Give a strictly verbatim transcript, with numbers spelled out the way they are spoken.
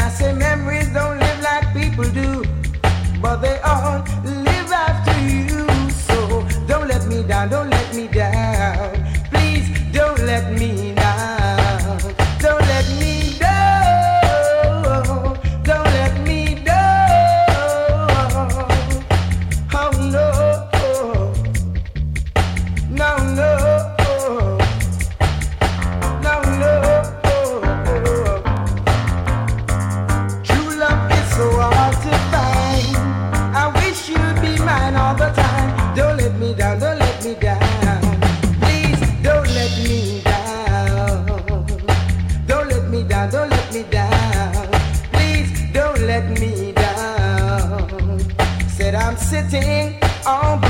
say memories don't live like people do, but they all live after you. So don't let me down, don't let me down. Please don't let me down. Don't let me down. Don't let me down. Oh no. No, no. No, no. True love is so hard to find. I wish you'd be mine all the time. Don't let me down, don't let me down. Please don't let me down. Don't let me down, don't let me down. Please don't let me down. Said I'm sitting on